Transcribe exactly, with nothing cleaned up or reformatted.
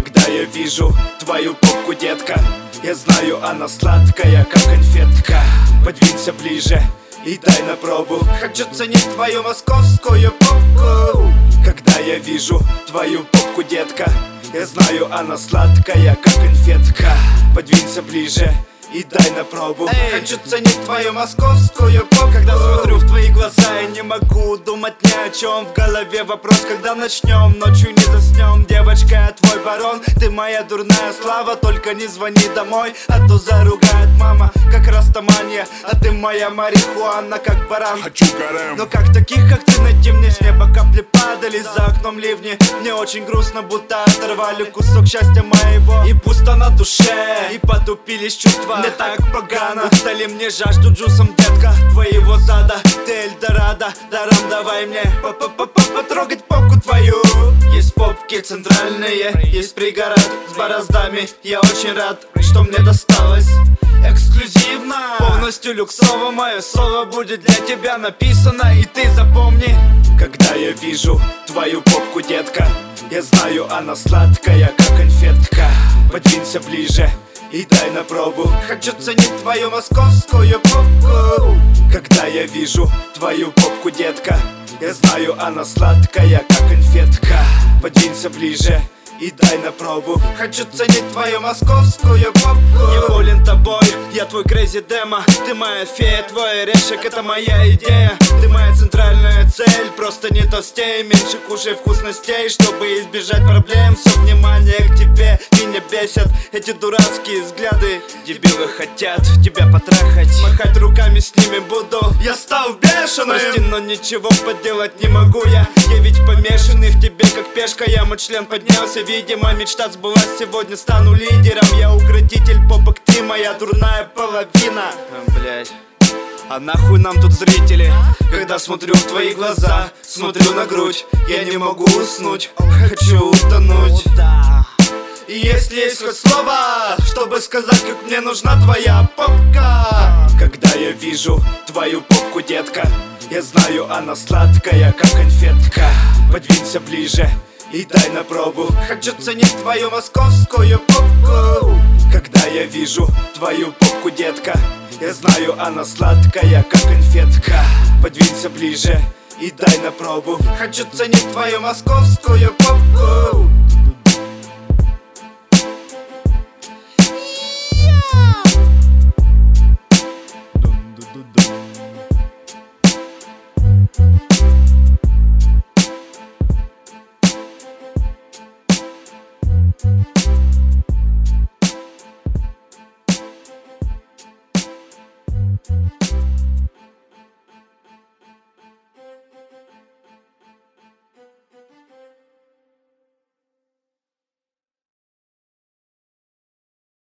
Когда я вижу твою попку, детка, я знаю, она сладкая, как конфетка. Подвинься ближе и дай на пробу. Хочу ценить твою московскую попку. Когда я вижу твою попку, детка, я знаю, она сладкая, как конфетка. Подвинься ближе и дай на пробу. Эй, хочу ценить твою московскую попку. Когда смотрю в твои глаза, я не могу думать ни о чем. В голове вопрос, когда начнем, ночью не заснем. Девочка, я твой барон, ты моя дурная слава. Только не звони домой, а то заругает мама. Как растаманья, а ты моя марихуана, как баран. Хочу гарем. Но как таких, как ты, найти мне с неба капли падали. За окном ливни, мне очень грустно, будто оторвали кусок счастья моего. И пусто на душе, и потупились чувства. Мне так погано, дали мне жажду джусом, детка, твоего зада. Ты Эльдорадо, даром давай мне потрогать попку твою. Есть попки центральные, есть пригород с бороздами. Я очень рад, что мне досталось эксклюзивно, полностью люксово. Мое слово будет для тебя написано, и ты запомни. Когда я вижу твою попку, детка, я знаю, она сладкая, как конфетка. Подвинься ближе и дай на пробу. Хочу ценить твою московскую попку. Когда я вижу твою попку, детка, я знаю, она сладкая, как конфетка. Подвинься ближе и дай на пробу. Хочу ценить твою московскую попку. Я болен тобой, я твой crazy демо. Ты моя фея, твой орешек, это моя идея. Ты моя центральная цель, просто не толстей. Меньше кушай вкусностей, чтобы избежать проблем. Все внимание к тебе, меня бесят эти дурацкие взгляды. Дебилы хотят тебя потрахать, махать руками с ними буду. Я стал бешеным, прости, но ничего поделать не могу я. Я ведь помешанный в тебе, как пешка. Я мой член поднялся, видимо, мечта сбылась. Сегодня стану лидером. Я укротитель попок, ты моя дурная половина. Блять, а нахуй нам тут зрители? Когда смотрю в твои глаза, смотрю на грудь, я не могу уснуть, хочу утонуть. И если есть хоть слово, чтобы сказать, как мне нужна твоя попка. Когда я вижу твою попку, детка, я знаю, она сладкая, как конфетка. Подвинься ближе и дай на пробу. Хочу ценить твою московскую попку. Когда я вижу твою попку, детка, я знаю, она сладкая, как конфетка. Подвинься ближе и дай на пробу. Хочу ценить твою московскую попку.